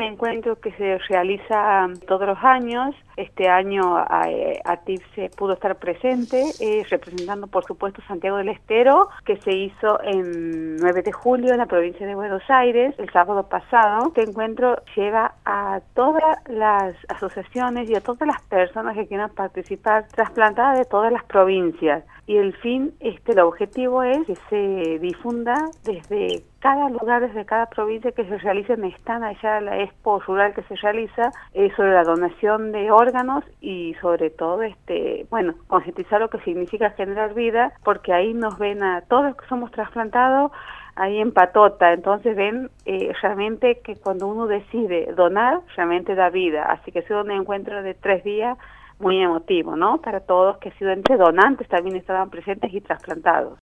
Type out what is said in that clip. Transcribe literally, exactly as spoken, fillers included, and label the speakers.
Speaker 1: encuentro que se realiza todos los años. Este año A T I F se pudo estar presente, eh, representando por supuesto Santiago del Estero, que se hizo en nueve de julio en la provincia de Buenos Aires, el sábado pasado. Este encuentro lleva a todas las asociaciones y a todas las personas que quieran participar, trasplantadas de todas las provincias. Y el fin, este, el objetivo es que se difunda desde cada lugar, desde cada provincia que se realicen, están allá la expo rural que se realiza eh, sobre la donación de órganos y sobre todo, este, bueno, concientizar lo que significa generar vida, porque ahí nos ven a todos los que somos trasplantados ahí en patota, entonces ven eh, realmente que cuando uno decide donar, realmente da vida, así que ha sido un encuentro de tres días muy emotivo, ¿no? Para todos que han sido entre donantes también estaban presentes y trasplantados.